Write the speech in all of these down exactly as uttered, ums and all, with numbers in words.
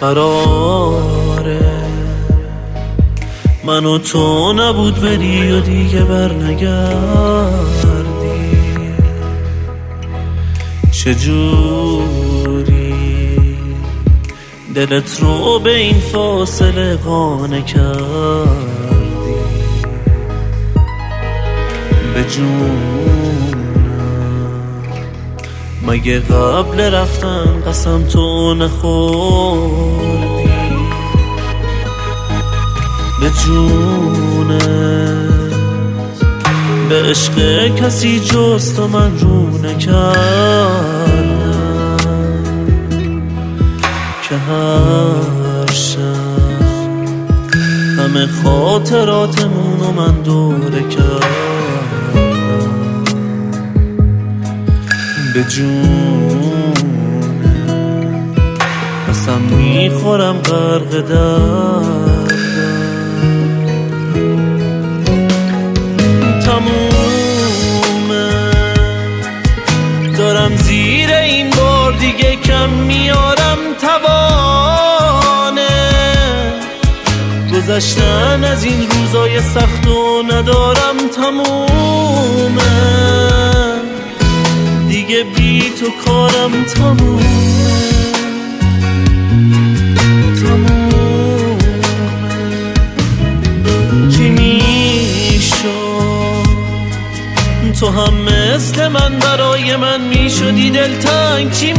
قراره من و تو نبود بری و دیگه بر نگردی. چجوری دلت رو به این فاصله قانع کردی؟ به جونم مگه قبل رفتن قسم تو نخوردی؟ به جونت به عشق کسی جز تو من رو نکردم که هر شب همه خاطراتمون رو من دوره کردم. به جونت قسم میخورم غرق دردم. تمومه دارم زیر این بار دیگه کم میارم توانه گذشتن از این روزای سخت و ندارم. تمومه دیگه بی تو کارم تمومه. تمومه چی میشد تو هم مثل من برای من میشدی دلتنگ؟ چی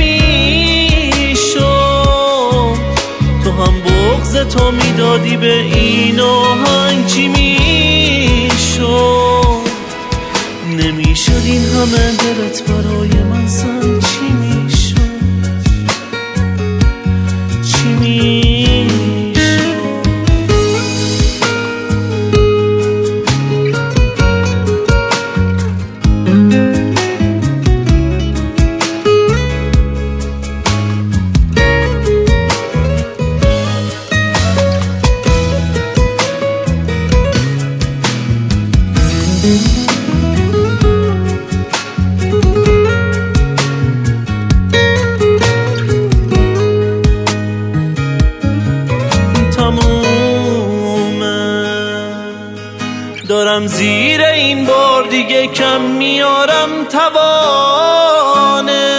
میشد تو هم بغض تو میدادی به این آهنگ؟ چی میشد نمیشد این همه دلت برای من سنگ؟ چی میشد چی میشد دارم زیر این بار دیگه کم میارم توانه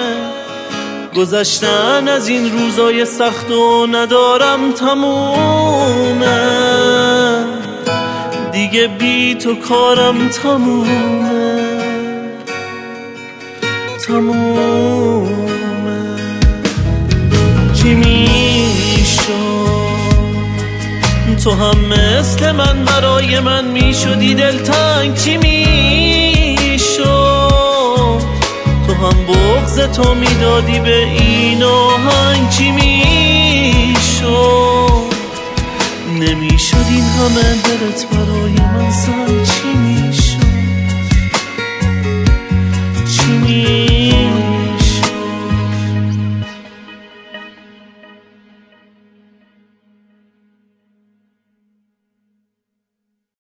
گذشتن از این روزای سخت و ندارم. تمومه دیگه بی تو کارم تمومه. تمومه چی میشد تو هم مثل من برای من میشدی دلتنگ؟ چی میشد تو هم بغض تو میدادی به این آهنگ؟ چی میشد نمیشد این همه دلت برای من سنگ؟ چی میشد